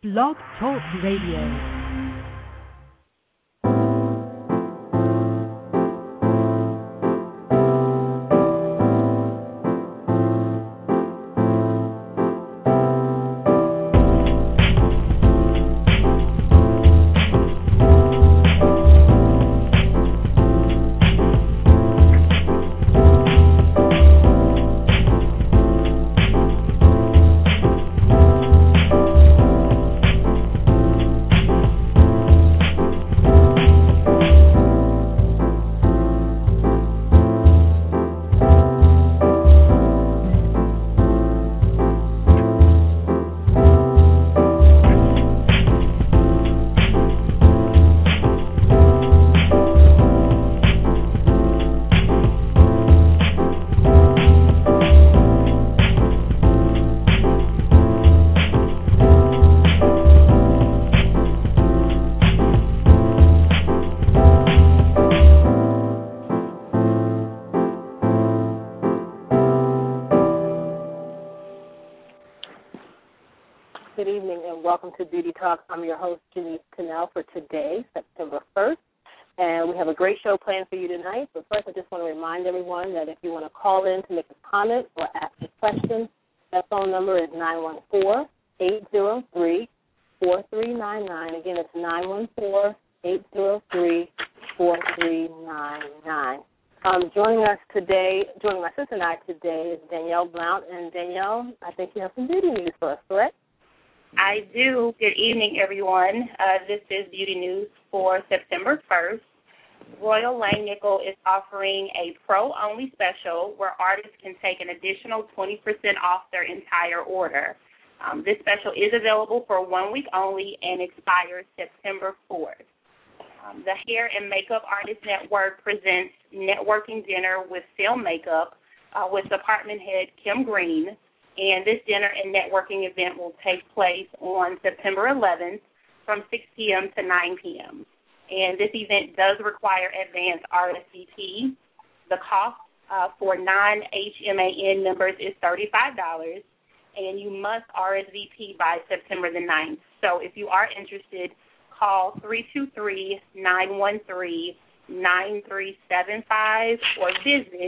Blog Talk Radio. Good evening and welcome to Beauty Talk. I'm your host, Janice Cannell, for today, September 1st. And we have a great show planned for you tonight. But first, I just want to remind everyone that if you want to call in to make a comment or ask a question, that phone number is 914-803-4399. Again, it's 914-803-4399. Joining my sister and I today is Danielle Blount. And Danielle, I think you have some beauty news for us, correct? I do. Good evening, everyone. This is Beauty News for September 1st. Royal Langnickel is offering a pro-only special where artists can take an additional 20% off their entire order. This special is available for 1 week only and expires September 4th. The Hair and Makeup Artist Network presents Networking Dinner with Film Makeup with department head Kim Green. And this dinner and networking event will take place on September 11th from 6 p.m. to 9 p.m. And this event does require advance RSVP. The cost for non-HMAN members is $35, and you must RSVP by September the 9th. So if you are interested, call 323-913-9375 or visit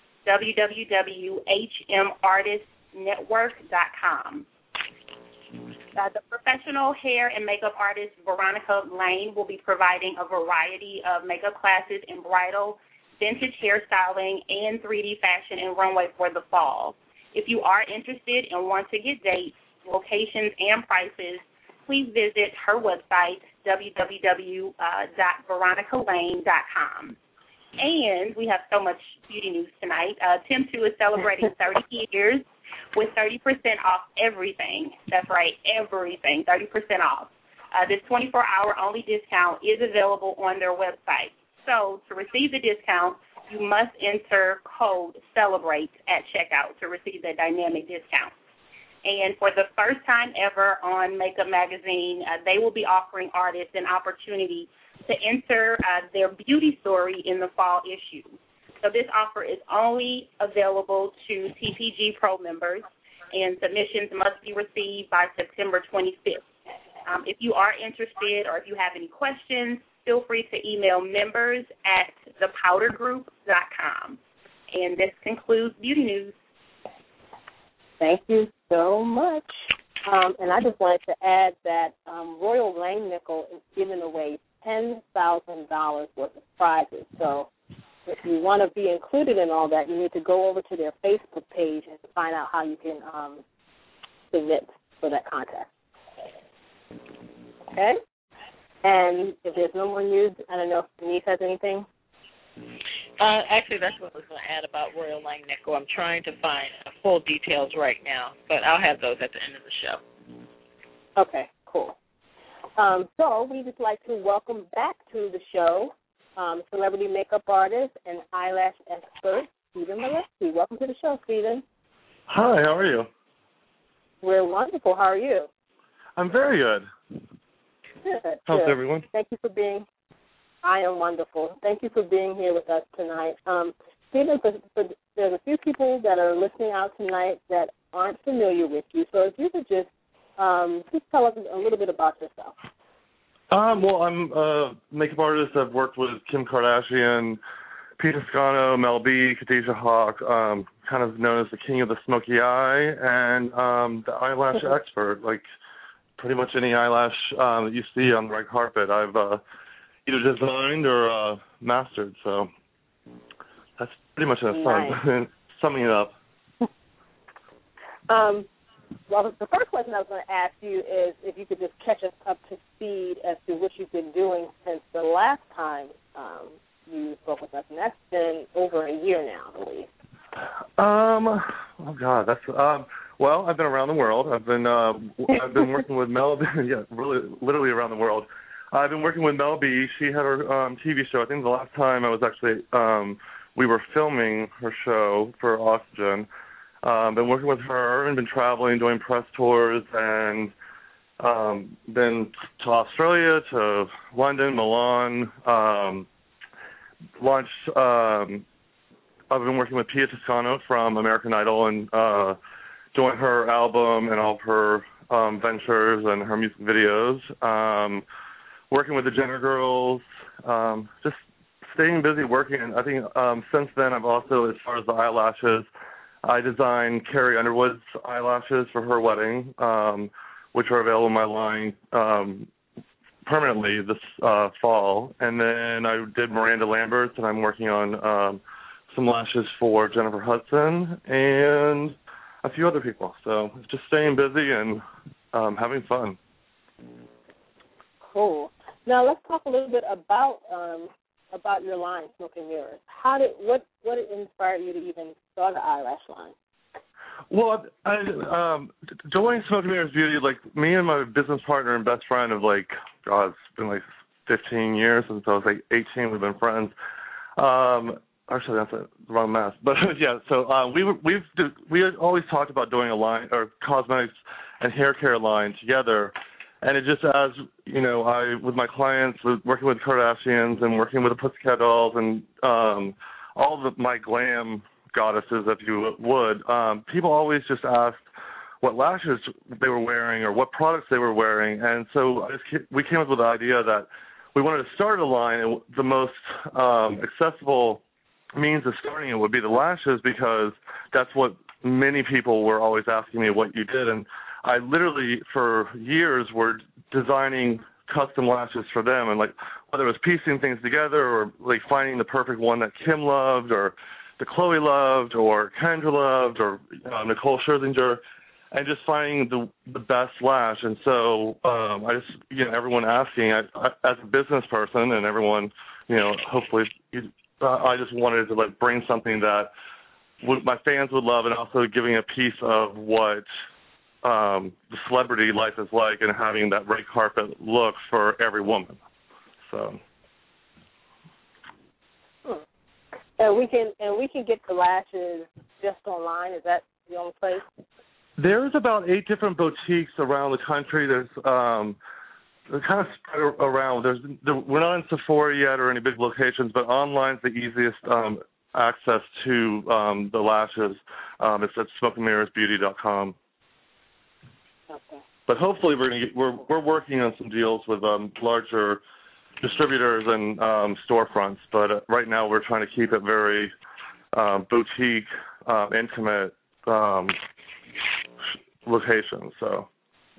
www.hmartistnetwork.com. The professional hair and makeup artist Veronica Lane will be providing a variety of makeup classes in bridal, vintage hairstyling, and 3D fashion and runway for the fall. If you are interested and want to get dates, locations, and prices, please visit her website, www.veronicalane.com. And we have so much beauty news tonight. Tim 2 is celebrating 30 years with 30% off everything. That's right, everything, 30% off. This 24-hour only discount is available on their website. So to receive the discount, you must enter code CELEBRATE at checkout to receive the dynamic discount. And for the first time ever on Makeup Magazine, they will be offering artists an opportunity to enter their beauty story in the fall issue. So this offer is only available to TPG Pro members, and submissions must be received by September 25th. If you are interested or if you have any questions, feel free to email members@thepowdergroup.com. And this concludes Beauty News. Thank you so much. And I just wanted to add that Royal Langnickel is giving away $10,000 worth of prizes. So if you want to be included in all that, you need to go over to their Facebook page and find out how you can submit for that contest. Okay? And if there's no more news, I don't know if Denise has anything. Actually, that's what I was going to add about Royal Langnickel. I'm trying to find full details right now, but I'll have those at the end of the show. Okay, cool. So we'd just like to welcome back to the show celebrity makeup artist and eyelash expert, Stephen Molesky. Welcome to the show, Stephen. Hi, how are you? We're wonderful. How are you? I'm very good. Good. How's good. everyone? Thank you for being. I am wonderful. Thank you for being here with us tonight. Stephen, there's a few people that are listening out tonight that aren't familiar with you, so if you could just Just tell us a little bit about yourself. Well, I'm a makeup artist. I've worked with Kim Kardashian, Pete Toscano, Mel B, Khadijah Hawk, kind of known as the king of the smoky eye, and the eyelash expert. Like pretty much any eyelash that you see on the red carpet, I've either designed or mastered. So that's pretty much nice. Summing it up. Well, the first question I was going to ask you is if you could just catch us up to speed as to what you've been doing since the last time you spoke with us, and that's been over a year now, I believe. Oh God, that's well, I've been around the world. I've been working with Mel B. Yeah, really, literally around the world. I've been working with Mel B. She had her TV show. I think the last time I was actually we were filming her show for Oxygen. Been working with her and been traveling, doing press tours, and been to Australia, to London, Milan. Launched. I've been working with Pia Toscano from American Idol and doing her album and all of her ventures and her music videos. Working with the Jenner Girls. Just staying busy working. And I think since then I've also, as far as the eyelashes, I designed Carrie Underwood's eyelashes for her wedding, which are available in my line permanently this fall. And then I did Miranda Lambert's, and I'm working on some lashes for Jennifer Hudson and a few other people. So just staying busy and having fun. Cool. Now let's talk a little bit about your line, Smoke and Mirrors. What inspired you to even start an eyelash line? Well, joining Smoke and Mirrors Beauty, like me and my business partner and best friend of it's been like 15 years since I was like 18. We've been friends. Actually, that's the wrong math. But yeah, so we had always talked about doing a line or cosmetics and hair care line together. And it just, as you know, with my clients, working with Kardashians and working with the Pussycat Dolls and all of my glam goddesses, if you would, people always just asked what lashes they were wearing or what products they were wearing. And so we came up with the idea that we wanted to start a line, and the most accessible means of starting it would be the lashes, because that's what many people were always asking me what you did. And I literally, for years, were designing custom lashes for them, and whether it was piecing things together or finding the perfect one that Kim loved or that Chloe loved or Kendra loved or Nicole Scherzinger, and just finding the best lash. And so I just, everyone asking, as a business person and everyone, hopefully, I just wanted to bring something that my fans would love, and also giving a piece of what the celebrity life is like, and having that red carpet look for every woman. So. And we can get the lashes just online. Is that the only place? There's about 8 different boutiques around the country. There's they're kind of spread around. We're not in Sephora yet or any big locations, but online's the easiest access to the lashes. It's at smokeandmirrorsbeauty.com. Okay. But hopefully we're working on some deals with larger distributors and storefronts. But right now we're trying to keep it very boutique, intimate locations. So.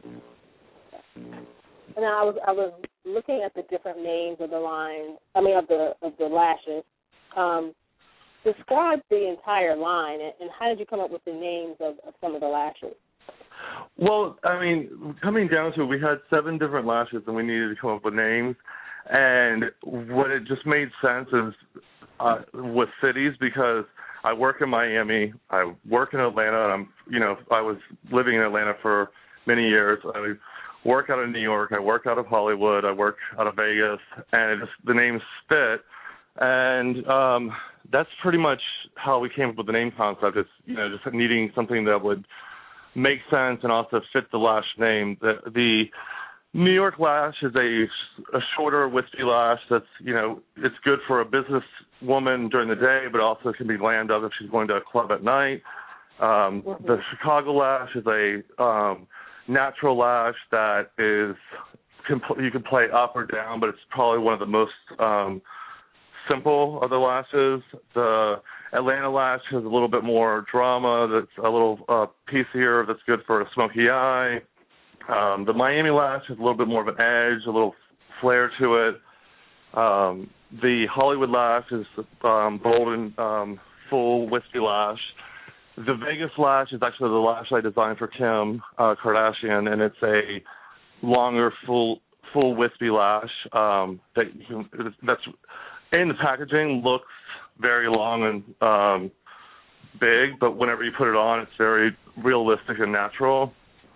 And I was looking at the different names of the lines. I mean, of the lashes. Describe the entire line, and how did you come up with the names of some of the lashes? Well, I mean, coming down to it, we had 7 different lashes, and we needed to come up with names. And what it just made sense is with cities, because I work in Miami, I work in Atlanta, and I was living in Atlanta for many years. I work out of New York, I work out of Hollywood, I work out of Vegas, and the names fit. And that's pretty much how we came up with the name concept. It's just needing something that would make sense and also fit the lash name. The New York lash is a shorter, wispy lash that's, it's good for a business woman during the day, but also can be glammed up if she's going to a club at night. The Chicago lash is a natural lash that is you can play up or down, but it's probably one of the most simple of the lashes. The Atlanta lash has a little bit more drama. That's a little piecier. That's good for a smoky eye. The Miami lash has a little bit more of an edge, a little flair to it. The Hollywood lash is bold and full wispy lash. The Vegas lash is actually the lash I designed for Kim Kardashian, and it's a longer, full wispy lash that's in the packaging looks very long and big, but whenever you put it on, it's very realistic and natural.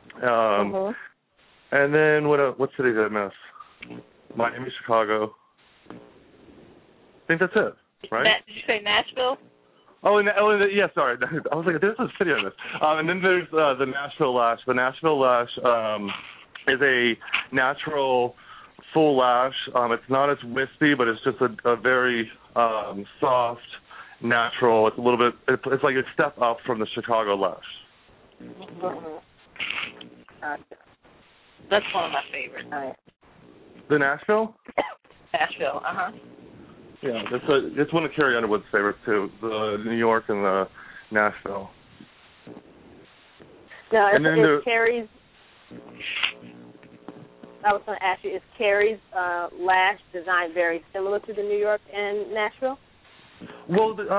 And then what city did I miss? Miami, Chicago. I think that's it, right? Did you say Nashville? Yeah, sorry. I was like, there's a city on this. And then there's the Nashville lash. The Nashville lash is a natural full lash. It's not as wispy, but it's just a very soft, natural. It's a little bit. It's like a step up from the Chicago lash. That's one of my favorites. The Nashville? Nashville, Yeah, it's one of Carrie Underwood's favorites too. The New York and the Nashville. Now, is Carrie's? I was going to ask you: is Carrie's lash design very similar to the New York and Nashville? Well, the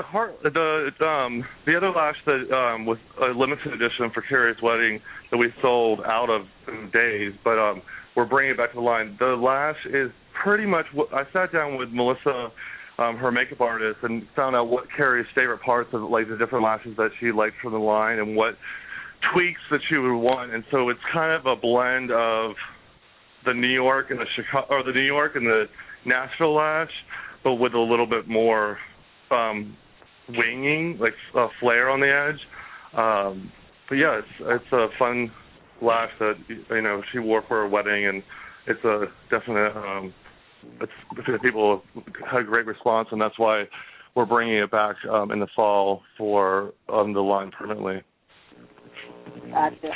other lash that was a limited edition for Carrie's wedding that we sold out of in days, but we're bringing it back to the line. The lash is pretty much I sat down with Melissa, her makeup artist, and found out what Carrie's favorite parts of like the different lashes that she liked from the line and what tweaks that she would want. And so it's kind of a blend of the New York and the Chicago, or the New York and the Nashville lash, but with a little bit more winging, like a flare on the edge. But yeah, it's a fun lash that she wore for her wedding, and it's a definite. People had a great response, and that's why we're bringing it back in the fall for the line permanently. Gotcha.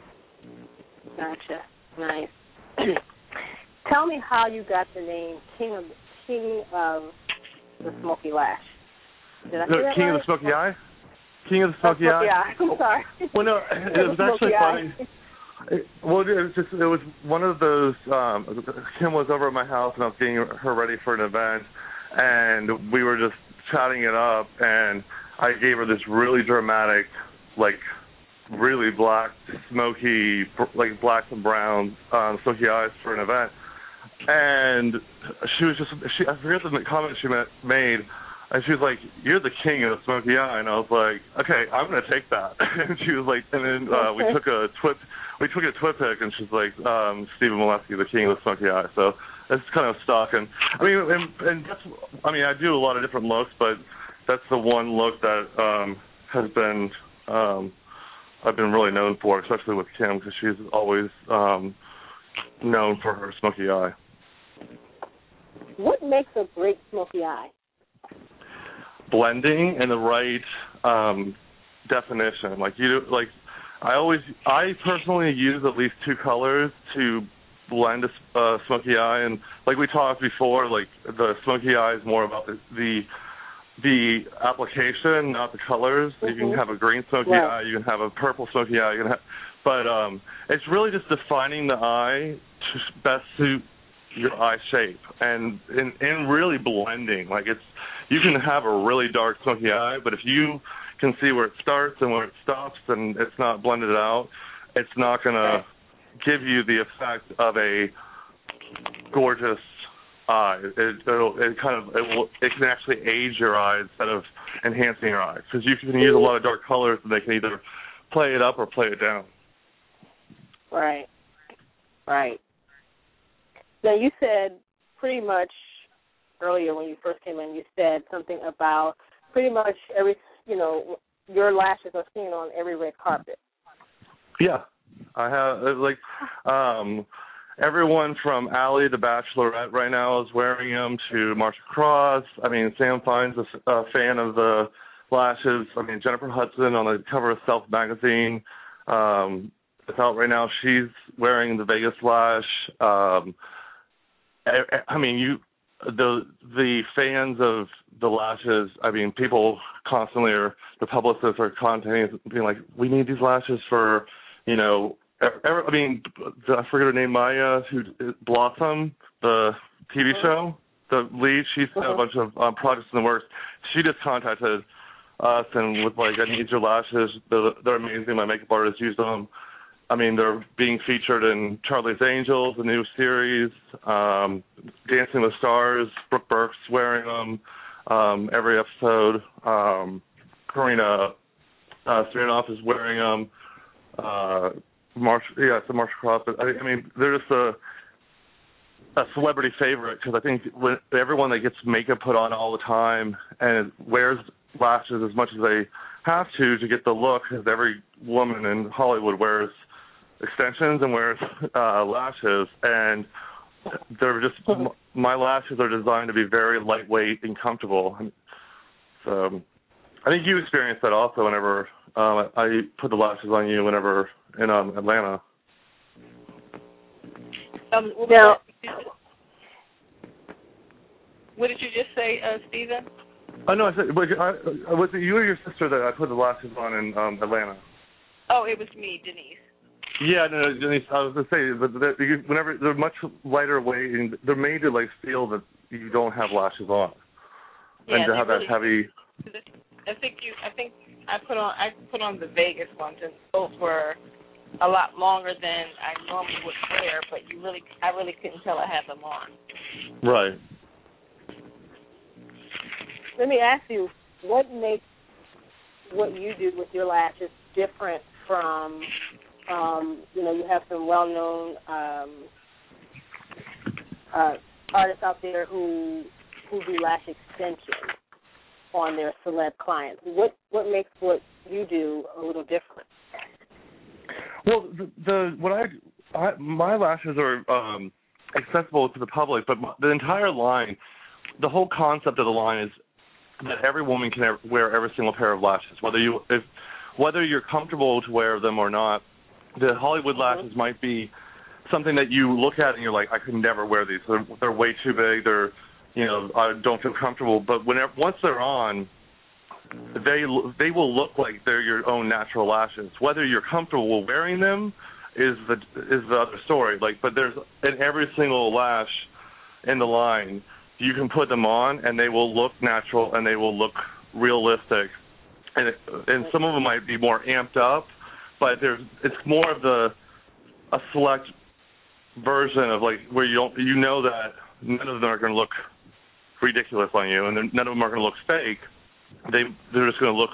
Nice. Tell me how you got the name King of the Smoky Lash. Did I say that King right? of the Smoky Eye? King of the Smoky Eye? I'm sorry. Well, no, it was actually funny. It was one of those, Kim was over at my house and I was getting her ready for an event, and we were just chatting it up, and I gave her this really dramatic, like, really black, smoky, like blacks and browns, smoky eyes for an event. And she was I forget the comment she made, and she was like, "You're the king of the smoky eye." And I was like, "Okay, I'm going to take that." And she was like, and then we took a twit pic, and she's like, "Stephen Molesky, the king of the smoky eye." So it's kind of stuck. And I do a lot of different looks, but that's the one look that has been I've been really known for, especially with Kim, because she's always known for her smoky eye. What makes a great smoky eye? Blending and the right definition. I personally use at least two colors to blend a smoky eye, and like we talked before, like the smoky eye is more about the application, not the colors. Mm-hmm. You can have a green smoky eye, you can have a purple smoky eye, but it's really just defining the eye to best suit your eye shape, and really blending. Like you can have a really dark smoky eye, but if you can see where it starts and where it stops, and it's not blended out, it's not going to give you the effect of a gorgeous eye. It can actually age your eye instead of enhancing your eye, because you can use a lot of dark colors and they can either play it up or play it down. Right. Now you said pretty much earlier when you first came in, you said something about pretty much your lashes are seen on every red carpet. Yeah, I have everyone from Allie the Bachelorette right now is wearing them to Marsha Cross. I mean, Sam Fine's a fan of the lashes. I mean, Jennifer Hudson on the cover of Self magazine. that's out right now. She's wearing the Vegas lash. I mean, the fans of the lashes. I mean, people constantly the publicists are contacting, being like, we need these lashes for, I mean, I forget her name, Maya, who Blossom, the TV show, the lead. She's got a bunch of projects in the works. She just contacted us and was like, I need your lashes. They're amazing. My makeup artist used them. I mean, they're being featured in Charlie's Angels, the new series, Dancing with Stars. Brooke Burke's wearing them every episode. Karina Smirnoff is wearing them. It's a Marsha Cross. But I mean, they're just a celebrity favorite because I think everyone that gets makeup put on all the time and wears lashes as much as they have to get the look, because every woman in Hollywood wears extensions and wears lashes, and they're just my lashes are designed to be very lightweight and comfortable. So I think you experienced that also whenever I put the lashes on you whenever in Atlanta. Now, what did you just say, Stephen? Oh no, I said was it you or your sister that I put the lashes on in Atlanta? Oh, it was me, Denise. Yeah, no, Denise, I was going to say, but whenever they're much lighter weight, and they're made to like feel that you don't have lashes on, and to have that heavy. I think I put on the Vegas ones, and those were a lot longer than I normally would wear, but I really couldn't tell I had them on. Right. let me ask you, what makes what you do with your lashes different from, you have some well-known artists out there who do lash extensions on their celeb clients. What makes what you do a little different? Well, my lashes are accessible to the public, but the entire line, the whole concept of the line is that every woman can wear every single pair of lashes, whether you're comfortable to wear them or not. The Hollywood lashes might be something that you look at and you're like, I could never wear these. They're way too big. I don't feel comfortable. But once they're on, they will look like they're your own natural lashes. Whether you're comfortable wearing them is the other story. But there's in every single lash in the line, you can put them on and they will look natural and they will look realistic. And some of them might be more amped up, but it's more of a select version of where you know that none of them are going to look ridiculous on you, and none of them are going to look fake. They're just going to look,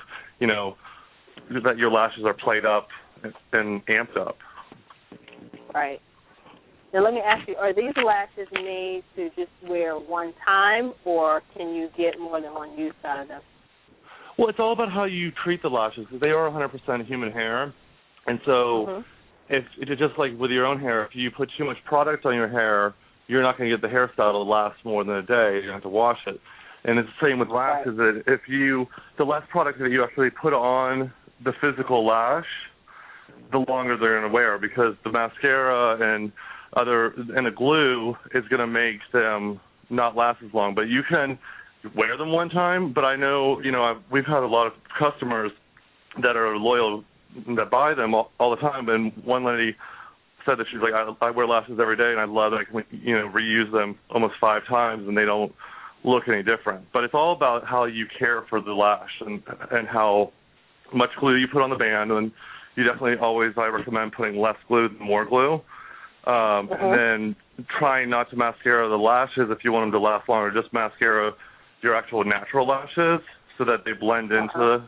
that your lashes are played up and amped up. Right. Now let me ask you, are these lashes made to just wear one time, or can you get more than one use out of them? Well, it's all about how you treat the lashes, because they are 100% human hair. And so if it's just like with your own hair, if you put too much product on your hair, you're not going to get the hairstyle to last more than a day. You're going to have to wash it. And it's the same with lashes. That the less product that you actually put on the physical lash, the longer they're going to wear, because the mascara and the glue is going to make them not last as long. But you can wear them one time. But I know, we've had a lot of customers that are loyal, that buy them all the time. And one lady said that she's like, I wear lashes every day, and I love that I can reuse them almost 5 times, and they don't look any different. But it's all about how you care for the lash and how much glue you put on the band. And you definitely I recommend putting less glue than more glue. And then trying not to mascara the lashes if you want them to last longer. Just mascara your actual natural lashes so that they blend into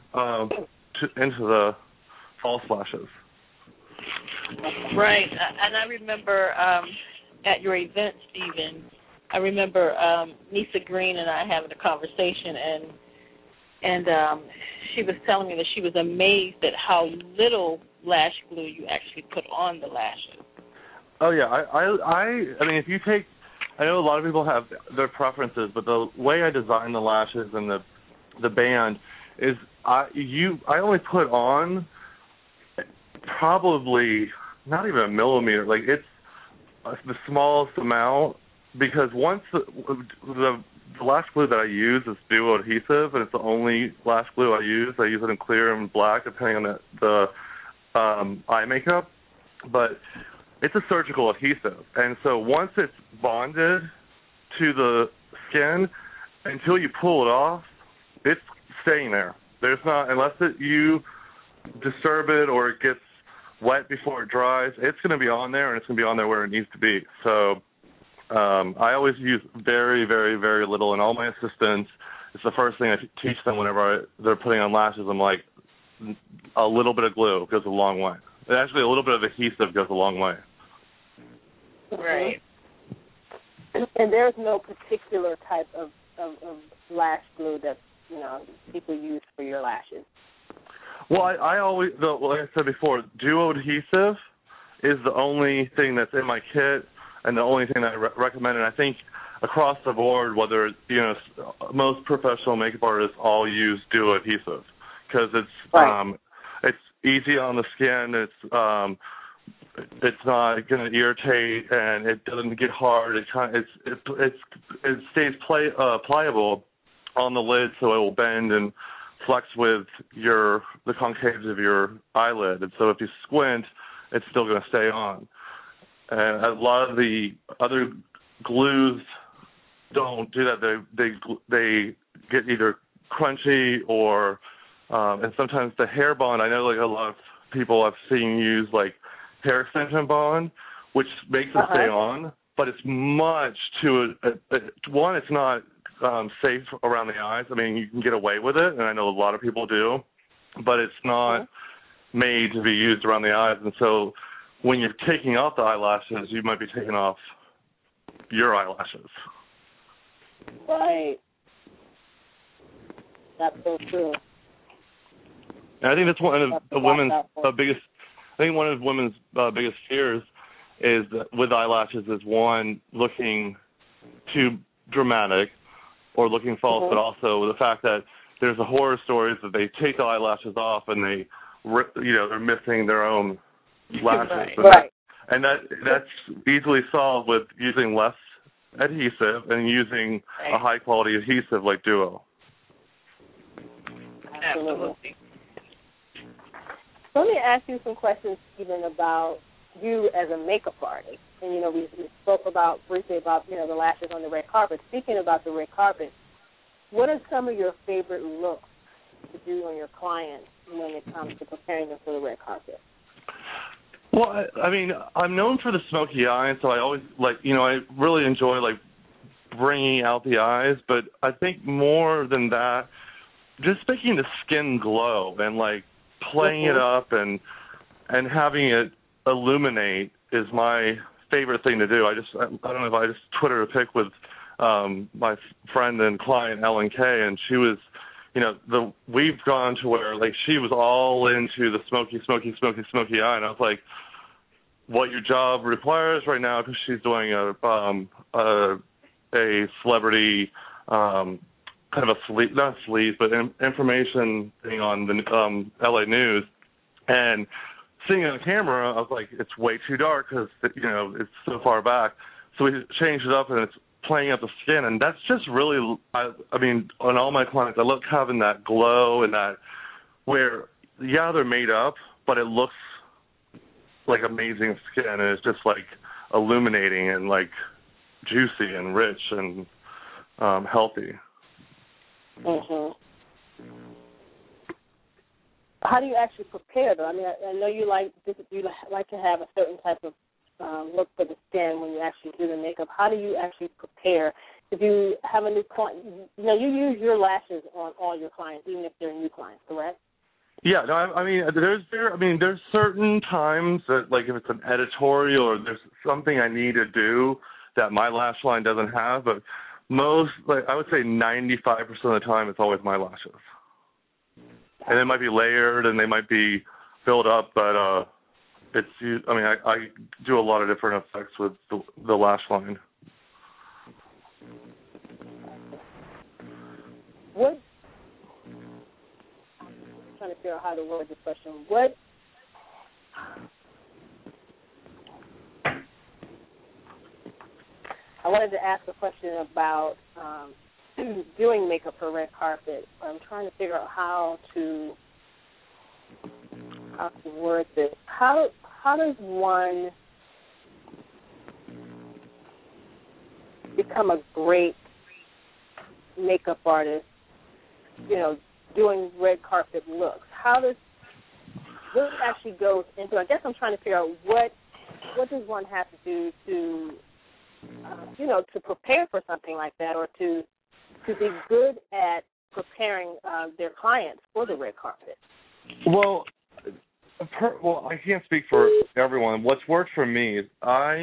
the false lashes. Right. And I remember at your event, Stephen, I remember Nisa Green and I having a conversation, and she was telling me that she was amazed at how little lash glue you actually put on the lashes. Oh yeah, I mean, if you take, I know a lot of people have their preferences, but the way I design the lashes and the band is I only put on probably not even a millimeter. Like, it's the smallest amount, because once the lash glue that I use is duo adhesive, and it's the only lash glue I use. I use it in clear and black, depending on the eye makeup. But it's a surgical adhesive, and so once it's bonded to the skin, until you pull it off, it's staying there. There's not, unless you disturb it or it gets wet before it dries, it's going to be on there, and it's going to be on there where it needs to be. So I always use very, very, very little, and all my assistants, it's the first thing I teach them whenever they're putting on lashes. I'm like, a little bit of glue goes a long way. Actually, a little bit of adhesive goes a long way. Right. And there's no particular type of lash glue that, people use for your lashes. Well, I always, like I said before, duo adhesive is the only thing that's in my kit and the only thing that I recommend. And I think across the board, whether, most professional makeup artists all use duo adhesive, because it's easy on the skin. It's not going to irritate, and it doesn't get hard. It stays pliable on the lid, so it will bend and flex with the concavity of your eyelid. And so if you squint, it's still going to stay on. And a lot of the other glues don't do that. They get either crunchy or and sometimes the hair bond. I know, like, a lot of people I've seen use like hair extension bond, which makes it stay on, but it's much too. One, it's not safe around the eyes. I mean, you can get away with it, and I know a lot of people do, but it's not made to be used around the eyes. And so when you're taking off the eyelashes, you might be taking off your eyelashes. Right. That's so true. And I think that's one of the women's biggest. I think one of women's biggest fears is that with eyelashes is, one, looking too dramatic or looking false, but also the fact that there's a horror stories that they take the eyelashes off and they're missing their own lashes. Right. And that's easily solved with using less adhesive and using a high quality adhesive like Duo. Absolutely. Let me ask you some questions, Stephen, about you as a makeup artist. And, we spoke briefly about, the lashes on the red carpet. Speaking about the red carpet, what are some of your favorite looks to do on your clients when it comes to preparing them for the red carpet? Well, I mean, I'm known for the smoky eye, and so I always, I really enjoy, bringing out the eyes. But I think more than that, just making the skin glow and, playing it up and having it illuminate is my favorite thing to do. I don't know if I just Twittered a pic with my friend and client Ellen K, and she was, we've gone to where she was all into the smoky eye, and I was like, what your job requires right now, because she's doing a celebrity kind of not sleaze, but information thing on the LA News, and seeing it on camera, I was like, it's way too dark because it's so far back. So we changed it up, and it's playing up the skin, and that's just really, I mean, on all my clients, I love having that glow and that where, they're made up, but it looks like amazing skin, and it's just illuminating and juicy and rich and healthy. Mm-hmm. How do you actually prepare, though? I mean, I know you like to have a certain type of look for the skin when you actually do the makeup. How do you actually prepare? If you have a new client, you use your lashes on all your clients, even if they're new clients, correct? Yeah, no, I mean, there's certain times that, if it's an editorial or there's something I need to do that my lash line doesn't have, but most, I would say 95% of the time, it's always my lashes. And they might be layered and they might be filled up, but I do a lot of different effects with the lash line. I'm trying to figure out how to word this question. I wanted to ask a question about doing makeup for red carpet. I'm trying to figure out how to word this. How does one become a great makeup artist, doing red carpet looks? What actually goes into it? I guess I'm trying to figure out what does one have to do to to prepare for something like that, or to be good at preparing their clients for the red carpet. Well, I can't speak for everyone. What's worked for me is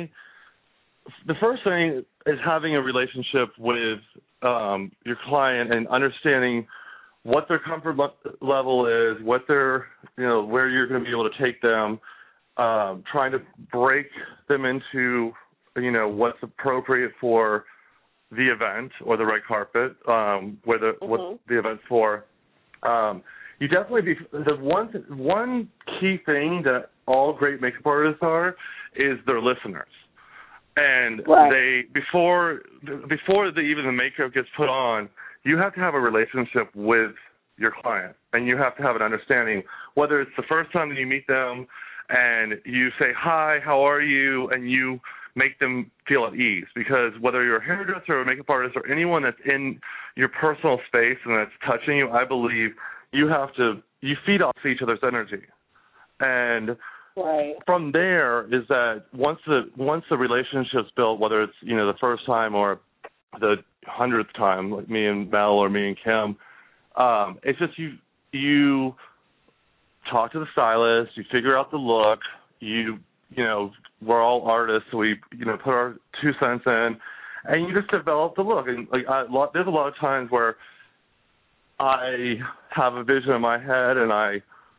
the first thing is having a relationship with your client and understanding what their comfort level is, what their, where you're going to be able to take them, trying to break them into, what's appropriate for the event or the red carpet, what the event's for. You definitely the one key thing that all great makeup artists is their listeners. And they before even the makeup gets put on, you have to have a relationship with your client, and you have to have an understanding, whether it's the first time that you meet them and you say, hi, how are you, and you make them feel at ease. Because whether you're a hairdresser or a makeup artist or anyone that's in your personal space and that's touching you, I believe you feed off each other's energy. And from there is that once the relationship's built, whether it's, the first time or the 100th time, like me and Mel or me and Kim, it's just you talk to the stylist, you figure out the look, we're all artists, so we, put our 2 cents in, and you just develop the look. And there's a lot of times where I have a vision in my head and I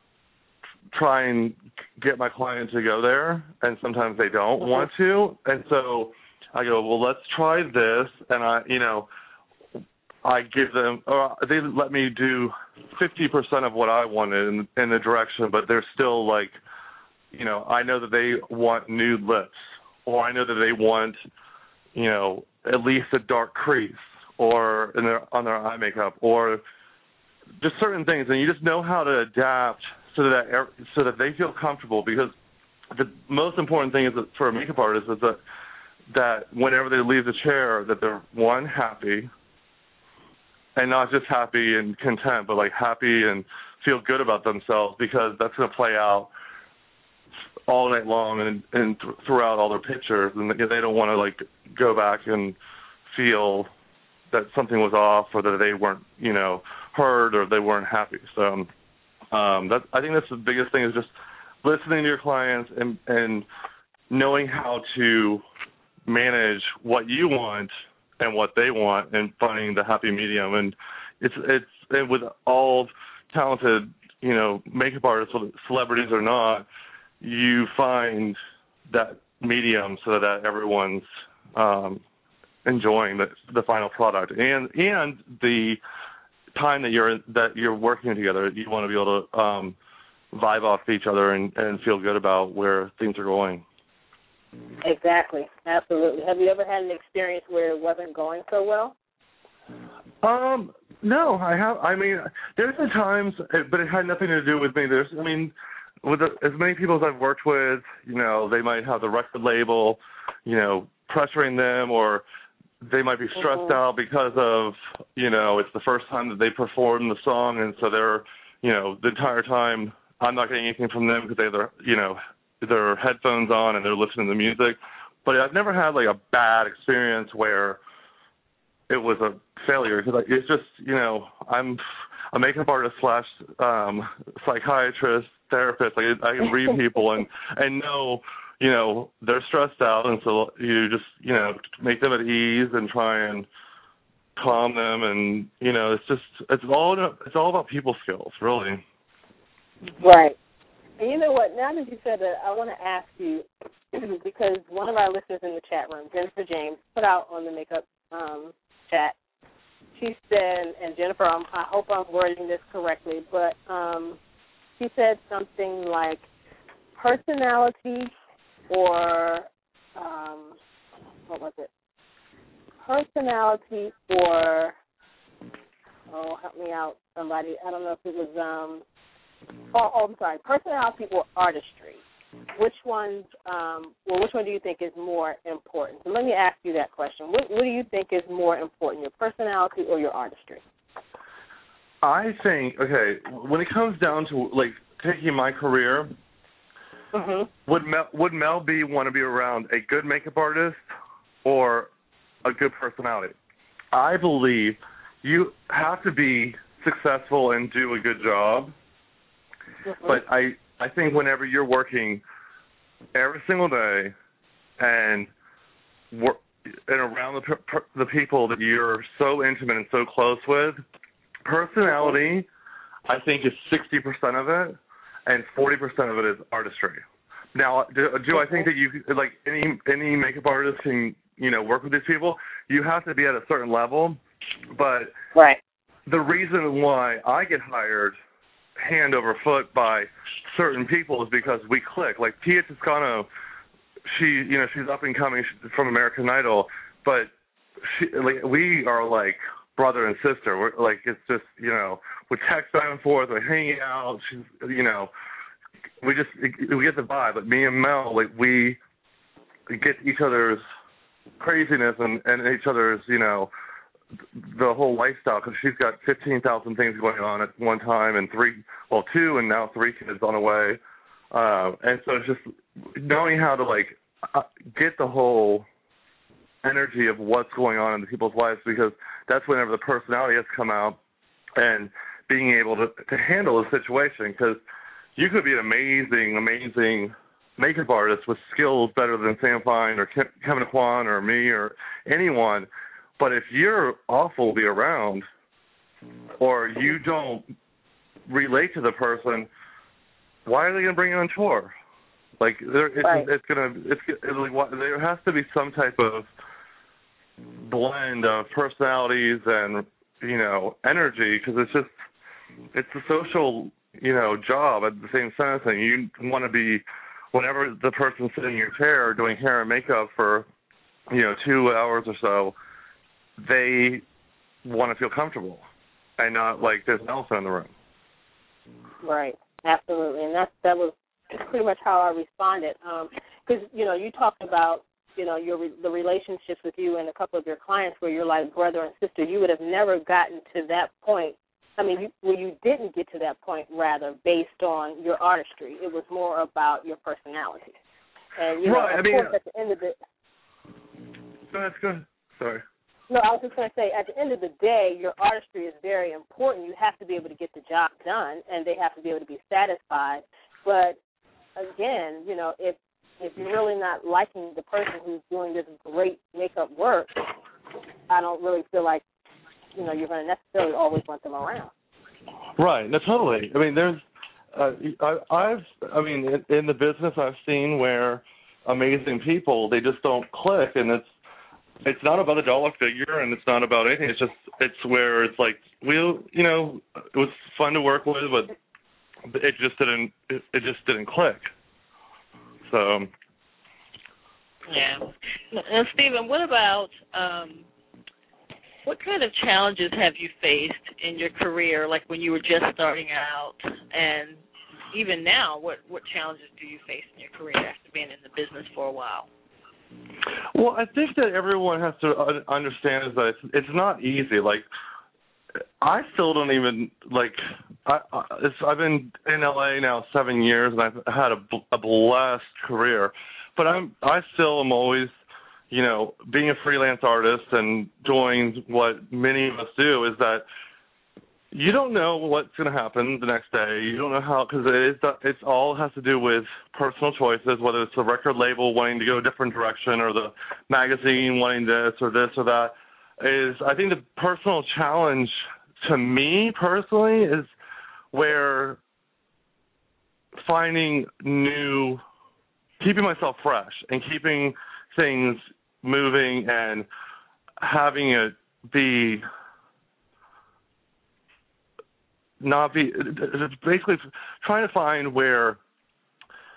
try and get my client to go there, and sometimes they don't want to. And so I go, well, let's try this, and I give them, or they let me do 50% of what I wanted in the direction, but they're still like, I know that they want nude lips, or I know that they want, at least a dark crease, or on their eye makeup, or just certain things, and you just know how to adapt so that they feel comfortable. Because the most important thing is that for a makeup artist is that whenever they leave the chair, that they're happy, and not just happy and content, but like happy and feel good about themselves, because that's going to play out all night long and throughout all their pictures, and they don't want to like go back and feel that something was off, or that they weren't, heard, or they weren't happy. So I think that's the biggest thing, is just listening to your clients and knowing how to manage what you want and what they want, and finding the happy medium. And it's with all talented, makeup artists, celebrities or not, you find that medium so that everyone's enjoying the final product, and the time that you're working together. You want to be able to vibe off each other and feel good about where things are going. Exactly, absolutely. Have you ever had an experience where it wasn't going so well? No, I have. I mean, there's been times, but it had nothing to do with me. With as many people as I've worked with, they might have the record label, pressuring them, or they might be stressed out because of, it's the first time that they perform the song, and so they're, the entire time I'm not getting anything from them because they have their headphones on and they're listening to the music. But I've never had like a bad experience where it was a failure, because it's just, I'm a makeup artist / psychiatrist, therapist. I can read people and know, they're stressed out, and so you just, make them at ease and try and calm them, and it's all about people skills, really. Right. And you know what? Now that you said that, I want to ask you, because one of our listeners in the chat room, Jennifer James, put out on the makeup chat. She said, and Jennifer, I hope I'm wording this correctly, but she said something like personality, or what was it? personality or, help me out, somebody. I don't know if it was, I'm sorry, personality or artistry. Which one do you think is more important? So let me ask you that question. What do you think is more important, your personality or your artistry? I think, okay, when it comes down to, like, taking my career, would Mel B want to be around a good makeup artist or a good personality? I believe you have to be successful and do a good job, but I think whenever you're working every single day and around the people that you're so intimate and so close with, personality, I think, is 60% of it, and 40% of it is artistry. Now, do I think that you, like, any makeup artist can, work with these people? You have to be at a certain level, but the reason why I get hired hand over foot by certain people is because we click. Like Tia Toscano, she's up and coming from American Idol, but we are like brother and sister. We're like, it's just, we text back and forth, we're hanging out. She's, we get the vibe. But me and Mel, like, we get each other's craziness and each other's, the whole lifestyle, because she's got 15,000 things going on at one time, and 2 and now 3 kids on the way. And so it's just knowing how to, like, get the whole energy of what's going on in the people's lives, because that's whenever the personality has come out, and being able to handle the situation, because you could be an amazing makeup artist with skills better than Sam Fine or Kevin Kwan or me or anyone, but if you're awful to be around or you don't relate to the person, why are they going to bring you on tour? Like, there has to be some type of blend of personalities and, energy, because it's a social, job at the same sense, and you want to be, whenever the person's sitting in your chair doing hair and makeup for, 2 hours or so, they want to feel comfortable and not like there's an elephant in the room. Right, absolutely, and that was pretty much how I responded. Because you talked about the relationships with you and a couple of your clients where you're like brother and sister. You would have never gotten to that point. I mean, you didn't get to that point, rather, based on your artistry. It was more about your personality. And of course, at the end of the That's good. Sorry. No, I was just going to say, at the end of the day, your artistry is very important. You have to be able to get the job done, and they have to be able to be satisfied. But, again, if you're really not liking the person who's doing this great makeup work, I don't really feel like, you're going to necessarily always want them around. Right. No, totally. I mean, there's, in the business I've seen where amazing people, they just don't click, and it's not about a dollar figure, and it's not about anything. It's where it's like, it was fun to work with, but it just didn't click. So. Yeah. Now, Stephen, what about what kind of challenges have you faced in your career, like when you were just starting out, and even now, what challenges do you face in your career after being in the business for a while? Well, I think that everyone has to understand is that it's not easy. Like, I still don't even, like, I've been in LA now 7 years, and I've had a blessed career. But I still am always, being a freelance artist and doing what many of us do, is that you don't know what's going to happen the next day. You don't know how, because it's all has to do with personal choices, whether it's the record label wanting to go a different direction or the magazine wanting this or that. I think the personal challenge to me personally is where finding keeping myself fresh and keeping things moving and having it basically trying to find where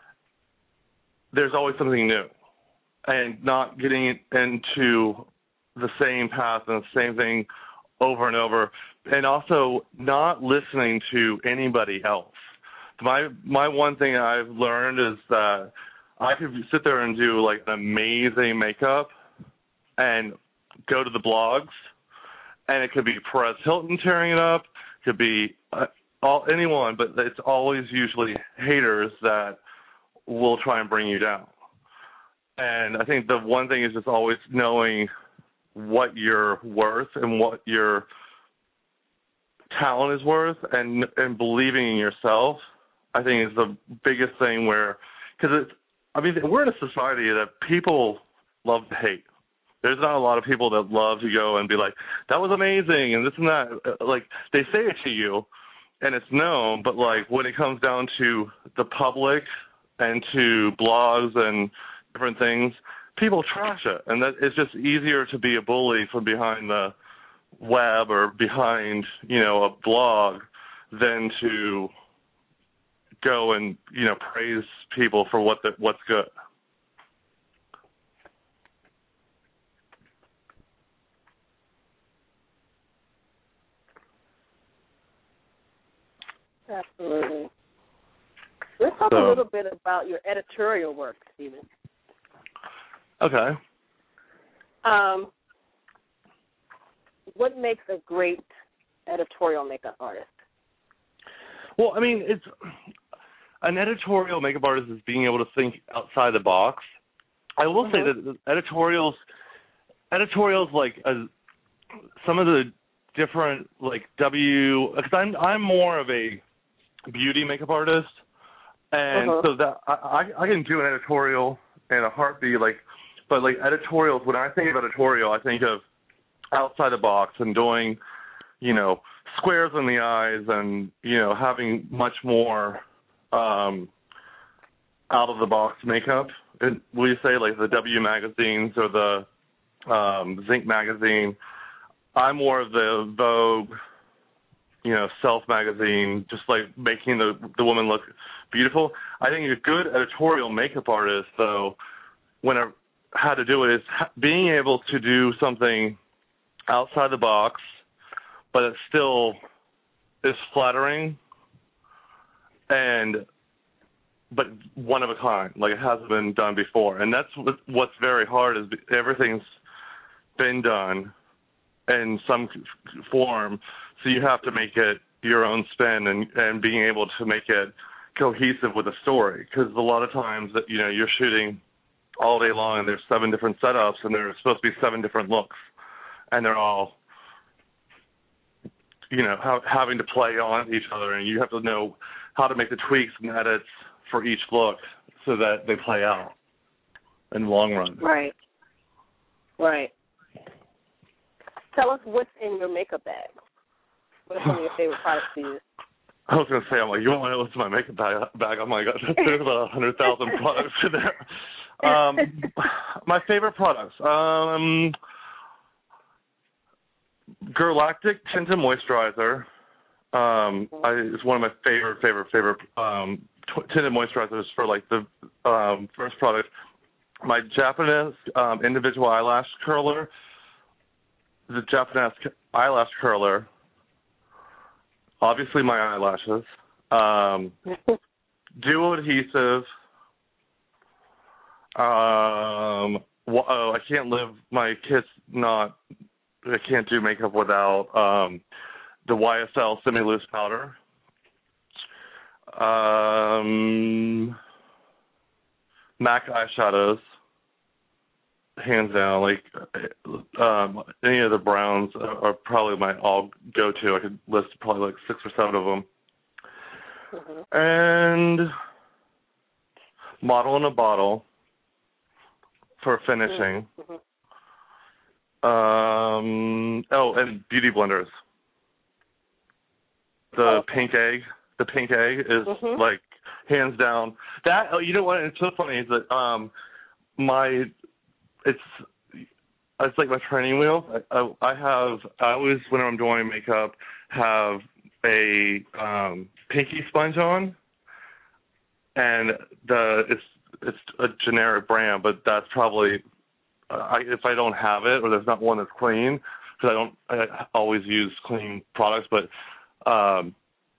there's always something new and not getting into the same path and the same thing over and over, and also not listening to anybody else. My one thing I've learned is that I could sit there and do like an amazing makeup and go to the blogs, and it could be Perez Hilton tearing it up, it could be anyone, but it's always usually haters that will try and bring you down. And I think the one thing is just always knowing what you're worth and what your talent is worth, and believing in yourself, I think is the biggest thing because we're in a society that people love to hate. There's not a lot of people that love to go and be like, that was amazing and this and that. Like, they say it to you and it's known, but like when it comes down to the public and to blogs and different things, people trash it. And that it's just easier to be a bully from behind the web or behind, a blog than to go and, praise people for what's good. Absolutely. Let's talk a little bit about your editorial work, Stephen. Okay. What makes a great editorial makeup artist? Well, it's an editorial makeup artist is being able to think outside the box. I will say that editorials like some of the different because I'm more of a beauty makeup artist, and so that I can do an editorial in a heartbeat. But editorials, when I think of editorial, I think of outside the box and doing, squares in the eyes and, having much more out of the box makeup. And will you say like the W magazines or the Zinc magazine? I'm more of the Vogue, Self magazine, just like making the woman look beautiful. I think a good editorial makeup artist, though, how to do it is being able to do something outside the box, but it still is flattering but one of a kind, like it hasn't been done before. And that's what's very hard is everything's been done in some form, so you have to make it your own spin and being able to make it cohesive with the story. Because a lot of times that you're shooting all day long and there's 7 different setups and there's supposed to be 7 different looks, and they're all having to play on each other, and you have to know how to make the tweaks and edits for each look so that they play out in the long run. Right. Tell us what's in your makeup bag. What are some of your favorite products to use? I was going to say, I'm like, you want to know what's in my makeup bag? I'm like, there's about 100,000 products in there. My favorite products. Galactic Tinted Moisturizer is one of my favorite tinted moisturizers for like the first product. My Japanese individual eyelash curler, the Japanese eyelash curler, obviously my eyelashes, duo adhesive. I can't live. My kids I can't do makeup without the YSL semi-loose powder. MAC eyeshadows, hands down. Like any of the browns are probably my all go-to. I could list probably like 6 or 7 of them. And Model in a Bottle for finishing. And beauty blenders. The pink egg is like hands down. That you know what? It's so funny is that it's like my training wheel. I always whenever I'm doing makeup have a pinky sponge on, and it's a generic brand, but that's probably if I don't have it or there's not one that's clean, because I always use clean products, but I've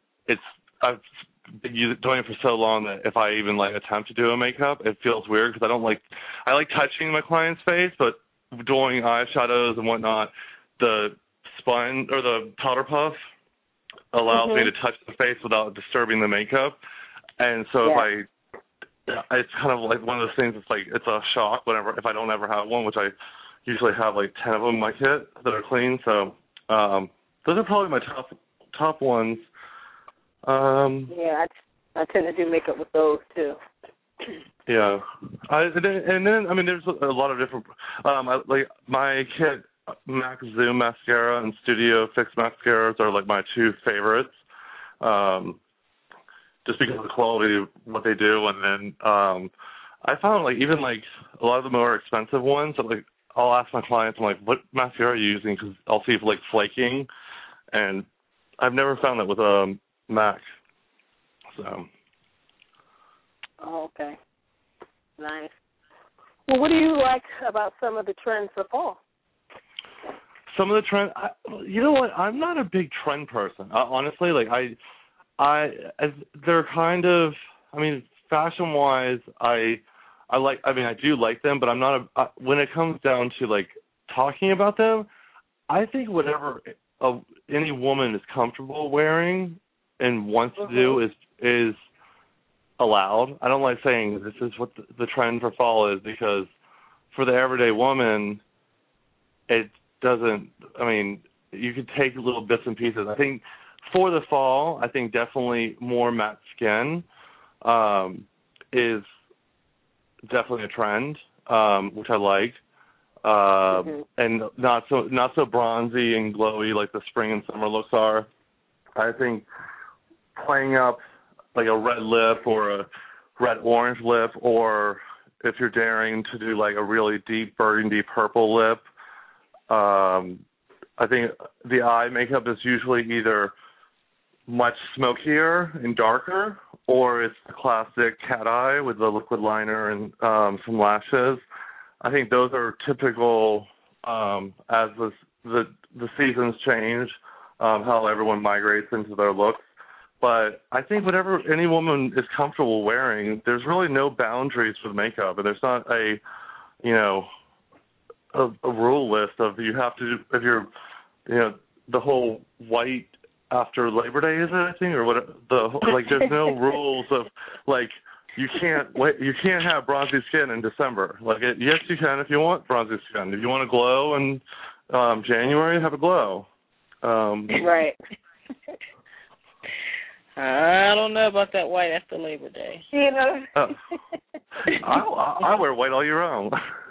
been doing it for so long that if I even like attempt to do a makeup, it feels weird because I like touching my client's face, but doing eyeshadows and whatnot, the spine or the powder puff allows me to touch the face without disturbing the makeup. And so it's kind of like one of those things. It's like it's a shock if I don't ever have one, which I usually have like 10 of them in my kit that are clean. So those are probably my top ones. I tend to do makeup with those too. Yeah, and then I mean, there's a lot of different. Like my kit, MAC Zoom mascara and Studio Fix mascaras are like my two favorites. Just because of the quality of what they do, and then I found like even like a lot of the more expensive ones. Like I'll ask my clients, I'm like, what mascara are you using? Because I'll see if like flaking, and I've never found that with MAC. So. Oh, okay. Nice. Well, what do you like about some of the trends for fall? Some of the trends, you know what? I'm not a big trend person. Honestly, like they're kind of. I mean, fashion-wise, I do like them, but I'm not when it comes down to like talking about them, I think whatever any woman is comfortable wearing and wants to do is allowed. I don't like saying this is what the trend for fall is, because for the everyday woman, it doesn't. I mean, you could take little bits and pieces. I think for the fall, I think definitely more matte skin is definitely a trend, which I like, and not so bronzy and glowy like the spring and summer looks are. I think playing up like a red lip or a red orange lip, or if you're daring to do like a really deep burgundy purple lip, I think the eye makeup is usually either much smokier and darker, or it's the classic cat eye with the liquid liner and some lashes. I think those are typical as the seasons change, how everyone migrates into their looks. But I think whatever any woman is comfortable wearing, there's really no boundaries with makeup, and there's not a rule list of you have to, if you're, the whole white after Labor Day, is it, I think, or what? There's no rules of like you can't have bronzy skin in December. Yes, you can if you want bronzy skin. If you want to glow in January, have a glow. Right. I don't know about that white after Labor Day. I wear white all year round.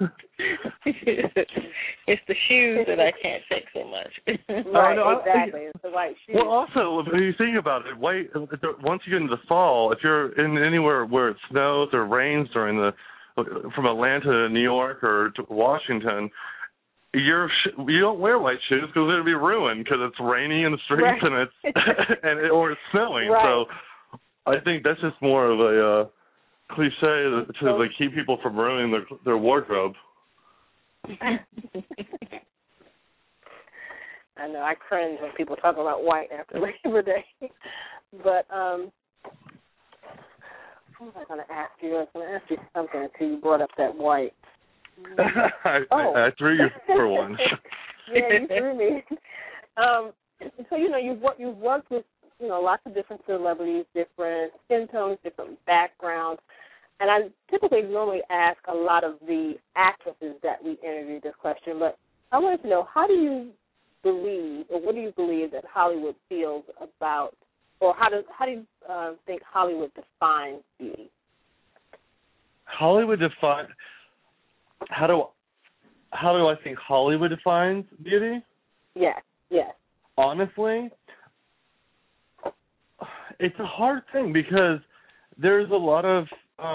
It's the shoes that I can't take so much. Right, exactly. It's the white shoes. Well, also, when you think about it, white. Once you get into the fall, if you're in anywhere where it snows or rains from Atlanta to New York or to Washington, you don't wear white shoes because it'll be ruined because it's rainy in the streets, right. or it's snowing. Right. So I think that's just more of a cliche to keep people from ruining their wardrobe. I know, I cringe when people talk about white after Labor Day. But what was I going to ask you? I was going to ask you something until you brought up that white. I threw you for one. Yeah, you threw me. So you've worked with lots of different celebrities, different skin tones, different backgrounds, and I typically normally ask a lot of the actresses that we interview this question, but I wanted to know, how do you believe, or what do you believe that Hollywood feels about, or how do you think Hollywood defines beauty? Hollywood defines. How do I think Hollywood defines beauty? Yes. Honestly, it's a hard thing because there's a lot of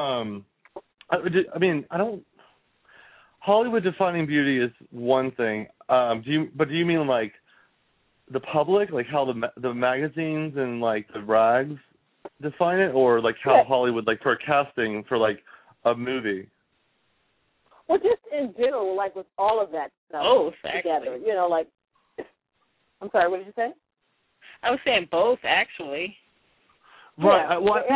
Hollywood defining beauty is one thing. Do you mean like the public, like how the magazines and like the rags define it, or like how Hollywood, like for casting for like a movie? Well, just in general, like with all of that stuff Both, together, actually. you know, like, I'm sorry, what did you say? I was saying both, actually. Right. Yeah, Well,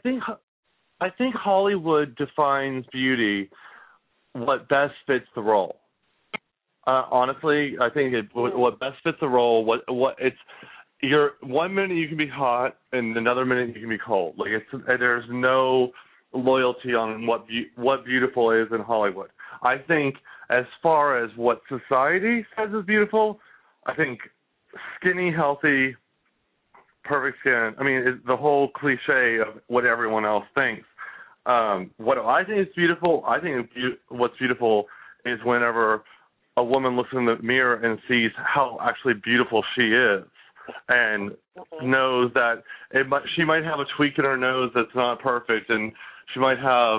I think Hollywood defines beauty what best fits the role. Honestly, I think what best fits the role. What it's. You're 1 minute you can be hot, and another minute you can be cold. Like there's no loyalty on what beautiful is in Hollywood. I think as far as what society says is beautiful, I think skinny, healthy, perfect skin. I mean, it's the whole cliche of what everyone else thinks. What I think is beautiful, I think what's beautiful is whenever a woman looks in the mirror and sees how actually beautiful she is. And knows that she might have a tweak in her nose that's not perfect, and she might have,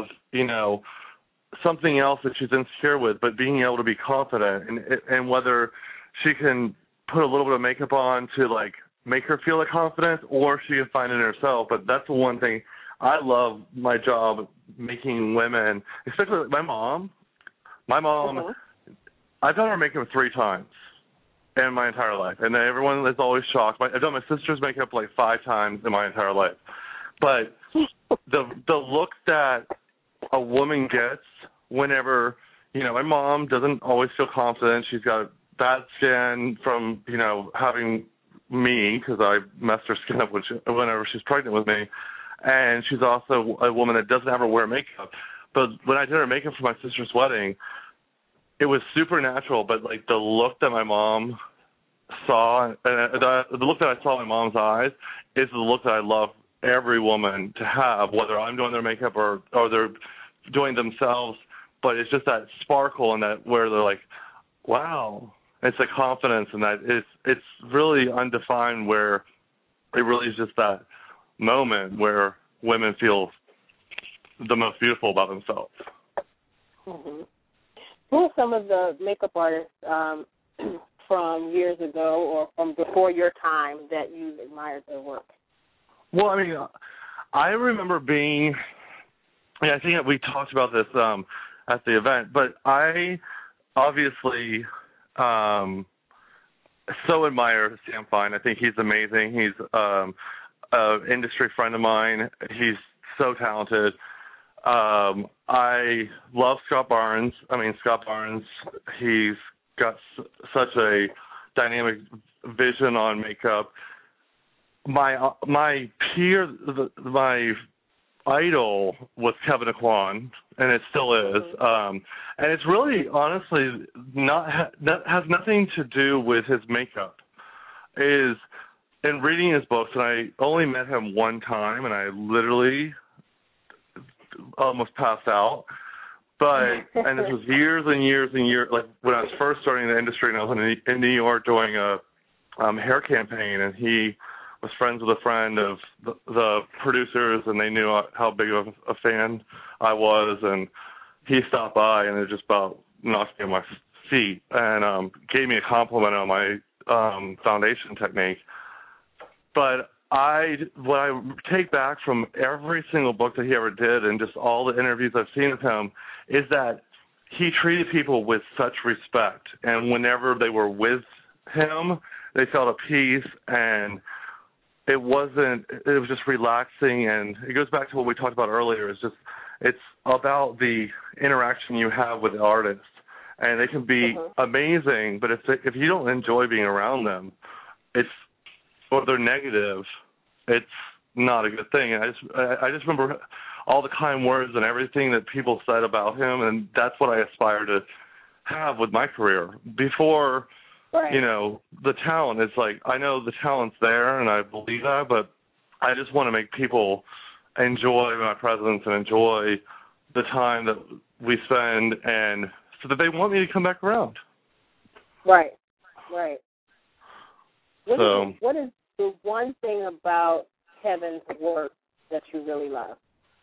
something else that she's insecure with, but being able to be confident, and whether she can put a little bit of makeup on to, like, make her feel like confidence, or she can find it in herself. But that's the one thing I love my job, making women, especially my mom. My mom, I've done her makeup 3 times in my entire life, and everyone is always shocked. I've done my sister's makeup like 5 times in my entire life. But the look that a woman gets whenever, my mom doesn't always feel confident. She's got bad skin from, having me, because I messed her skin up whenever she's pregnant with me. And she's also a woman that doesn't ever wear makeup. But when I did her makeup for my sister's wedding, it was supernatural, but like the look that my mom saw, the look that I saw in my mom's eyes is the look that I love every woman to have, whether I'm doing their makeup or they're doing themselves. But it's just that sparkle and that where they're like, wow. It's the confidence, and that it's really undefined, where it really is just that moment where women feel the most beautiful about themselves. Mm-hmm. Who are some of the makeup artists from years ago or from before your time that you admired their work? Well, I mean, I remember being, I think we talked about this at the event, but I obviously so admire Sam Fine. I think he's amazing. He's an industry friend of mine. He's so talented. I love Scott Barnes. Scott Barnes, he's got such a dynamic vision on makeup. My peer, my idol was Kevin Aucoin, and it still is. And it's really, honestly, that has nothing to do with his makeup. Is in reading his books, and I only met him one time, and I literally almost passed out. And this was years and years and years, like when I was first starting in the industry, and I was in New York doing a hair campaign, and he was friends with a friend of the producers, and they knew how big of a fan I was, and he stopped by, and it just about knocked me on my feet, and gave me a compliment on my foundation technique. But what I take back from every single book that he ever did, and just all the interviews I've seen of him, is that he treated people with such respect, and whenever they were with him, they felt at peace, and it was just relaxing. And it goes back to what we talked about earlier. It's about the interaction you have with the artists, and they can be amazing, but if you don't enjoy being around them, or they're negative, it's not a good thing. And I just remember all the kind words and everything that people said about him, and that's what I aspire to have with my career. Before, the talent, it's like, I know the talent's there, and I believe that, but I just want to make people enjoy my presence and enjoy the time that we spend, and so that they want me to come back around. Right. What is the one thing about Kevin's work that you really love?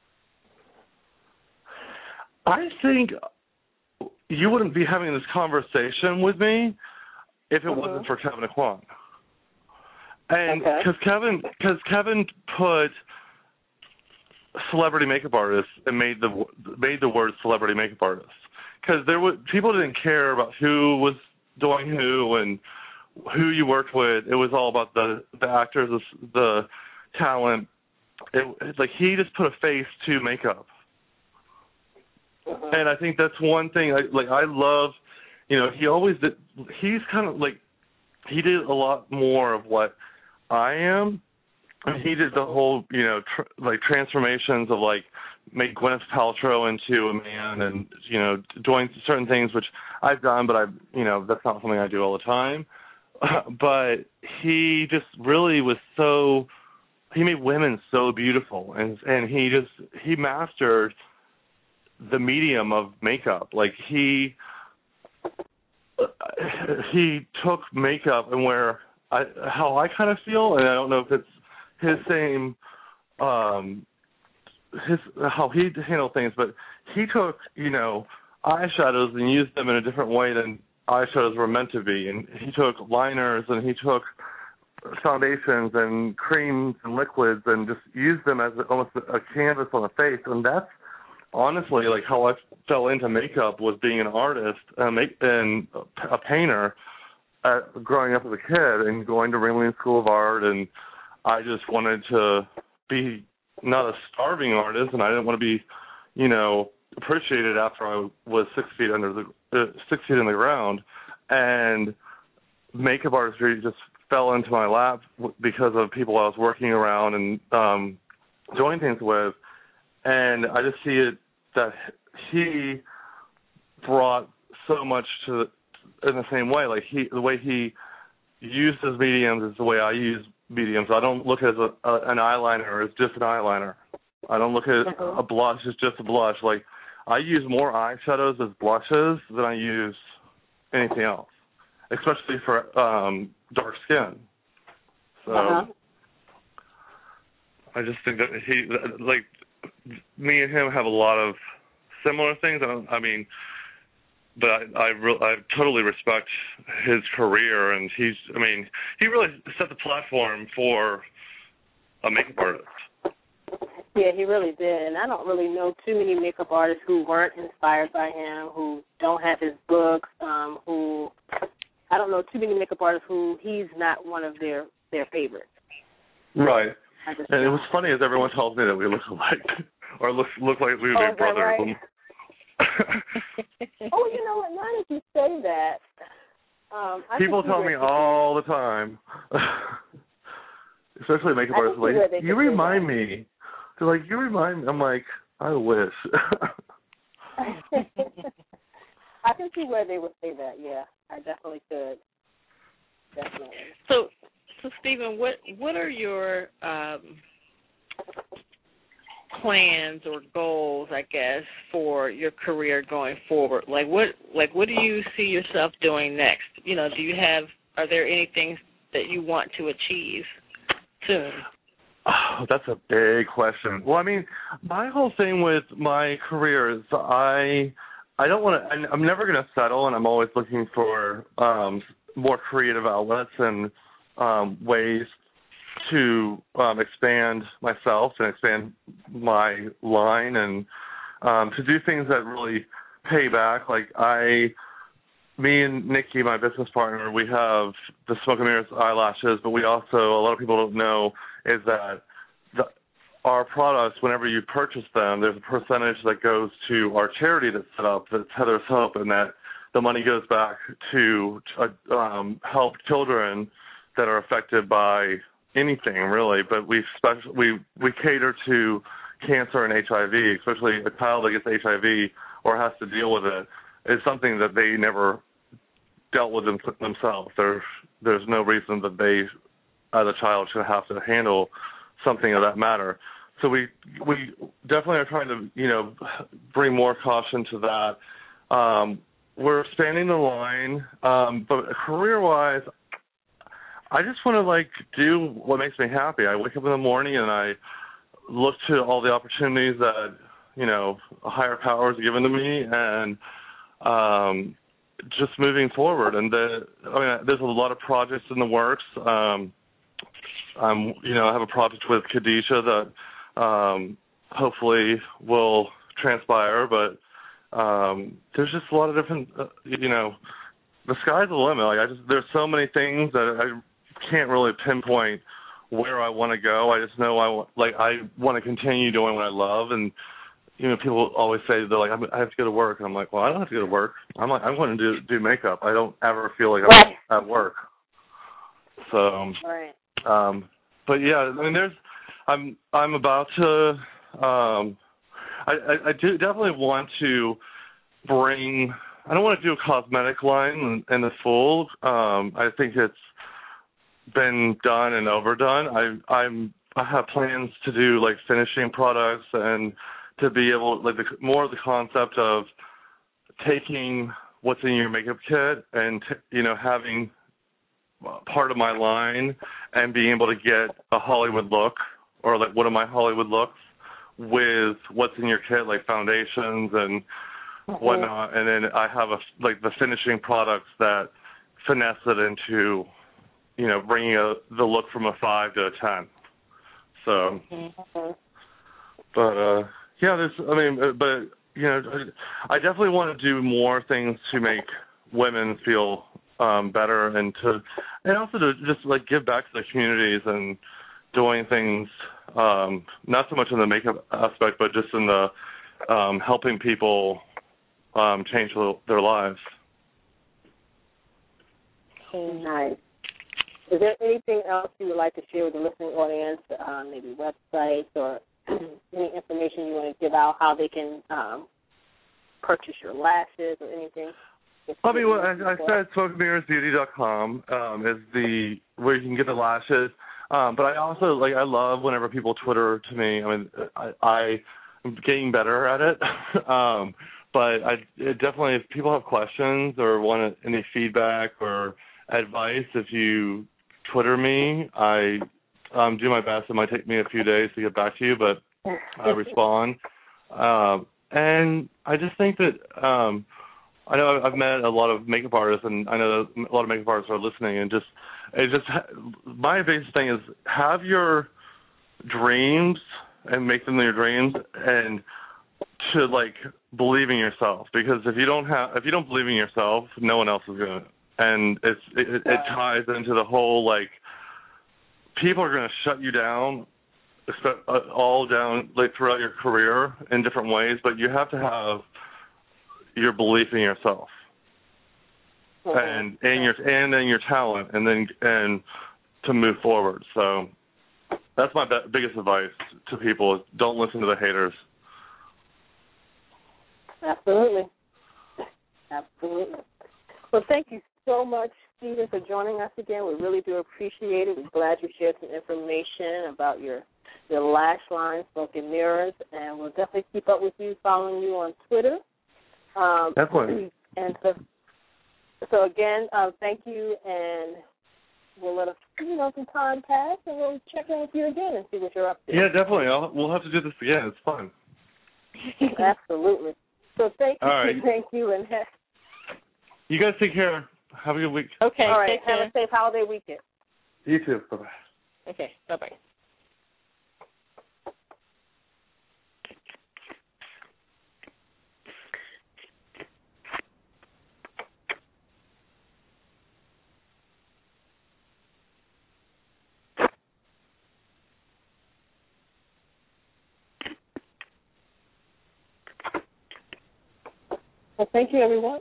I think you wouldn't be having this conversation with me if it wasn't for Kevin Aucoin. And because Kevin put celebrity makeup artists and made the word celebrity makeup artist. because people didn't care about who was doing who and who you worked with. It was all about the actors, the talent. It's like he just put a face to makeup. And I think that's one thing. I love, he always did. He's kind of like, he did a lot more of what I am. And he did the whole, transformations of make Gwyneth Paltrow into a man, and doing certain things which I've done, but that's not something I do all the time. But he just really was so. He made women so beautiful, and he mastered the medium of makeup. Like he took makeup and how I kind of feel, and I don't know if it's his same how he handled things, but he took eyeshadows and used them in a different way than eyeshadows were meant to be, and he took liners and he took foundations and creams and liquids and just used them as almost a canvas on the face. And that's honestly how I fell into makeup, was being an artist and a painter growing up as a kid and going to Ringling School of Art. And I just wanted to be not a starving artist, and I didn't want to be appreciated after I was 6 feet in the ground. And makeup artistry just fell into my lap because of people I was working around and doing things with. And I just see it that he brought so much in the same way. The way he used his mediums is the way I use mediums. I don't look at an eyeliner as just an eyeliner. I don't look at a blush as just a blush. I use more eyeshadows as blushes than I use anything else, especially for dark skin. So I just think that me and him have a lot of similar things. But I totally respect his career, and he really set the platform for a makeup artist. Yeah, he really did. And I don't really know too many makeup artists who weren't inspired by him, who don't have his books, I don't know too many makeup artists who he's not one of their favorites. Right. And it was funny as everyone tells me that we look alike, or look like we would be brothers. Right? Oh, you know what? Now that you say that, people tell me all the time, especially makeup artists, you remind me. They're you remind me. I'm like, I wish. I can see where they would say that. Yeah, I definitely could. Definitely. So Stephen, what are your plans or goals, I guess, for your career going forward? What do you see yourself doing next? Are there any things that you want to achieve soon? Oh, that's a big question. Well, my whole thing with my career is I don't want to. I'm never going to settle, and I'm always looking for more creative outlets and ways to expand myself and expand my line, and to do things that really pay back. Me and Nikki, my business partner, we have the Smoke and Mirrors eyelashes, but we also, a lot of people don't know, is that our products, whenever you purchase them, there's a percentage that goes to our charity that's set up, that's Heather's Hope, and that the money goes back to help children that are affected by anything, really. But we cater to cancer and HIV, especially a child that gets HIV or has to deal with it. Is something that they never dealt with themselves. There's no reason that they, as a child, should have to handle something of that matter. So we definitely are trying to, bring more caution to that. We're expanding the line, but career-wise, I just want to do what makes me happy. I wake up in the morning and I look to all the opportunities that a higher power has given to me, and just moving forward. And there's a lot of projects in the works. I have a project with Khadijah that hopefully will transpire, but there's just a lot of different, the sky's the limit. Like there's so many things that I can't really pinpoint where I want to go. I just know I want to continue doing what I love. And people always say they're like, I have to go to work, and I'm like, well, I don't have to go to work. I'm going to do makeup. I don't ever feel like I'm at work. So, but yeah, I mean, I'm about to. I do definitely want to bring. I don't want to do a cosmetic line in the full. I think it's been done and overdone. I have plans to do like finishing products and to be able more of the concept of taking what's in your makeup kit and having part of my line and being able to get a Hollywood look or like one of my Hollywood looks with what's in your kit, like foundations and whatnot, and then I have the finishing products that finesse it into, bringing the look from a 5 to a 10. So, but I definitely want to do more things to make women feel better, and also to just like give back to the communities and doing things, not so much in the makeup aspect, but just in the helping people change their lives. Nice. Is there anything else you would like to share with the listening audience, maybe websites or any information you want to give out, how they can purchase your lashes or anything? I mean, I said SmokeandMirrorsBeauty.com is where you can get the lashes. But I also, I love whenever people Twitter to me. I mean, I'm getting better at it. But definitely, if people have questions or want any feedback or advice, if you Twitter me, I do my best. It might take me a few days to get back to you, but I respond. And I just think that I know I've met a lot of makeup artists, and I know a lot of makeup artists are listening, and my biggest thing is have your dreams and make them your dreams, and to believe in yourself, because if you don't believe in yourself, no one else is gonna. And it ties into the whole people are gonna shut you down, all down throughout your career in different ways, but you have to have your belief in yourself and your talent, and to move forward. So that's my biggest advice to people: is don't listen to the haters. Absolutely. Well, thank you so much, Stephen, for joining us again. We really do appreciate it. We're glad you shared some information about your lash line, Smoke and Mirrors, and we'll definitely keep up with you, following you on Twitter. Definitely. And so again, thank you, and we'll let some time pass, and we'll check in with you again and see what you're up to. Yeah, definitely. We'll have to do this again. It's fun. Absolutely. So thank you. All right. Thank you, and you guys take care. Have a good week. Okay. All right. Take care. Have a safe holiday weekend. You too. Bye-bye. Okay. Bye-bye. Well, thank you, everyone.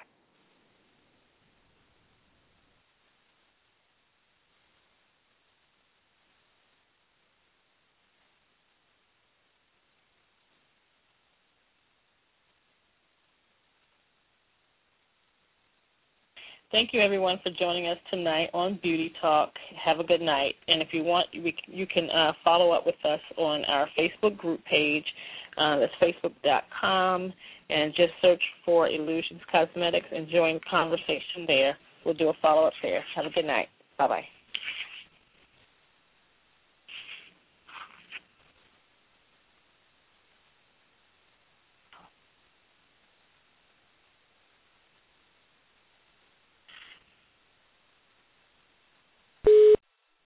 Thank you, everyone, for joining us tonight on Beauty Talk. Have a good night. And if you want, you can follow up with us on our Facebook group page. That's facebook.com, and just search for Illusions Cosmetics and join the conversation there. We'll do a follow-up there. Have a good night. Bye-bye.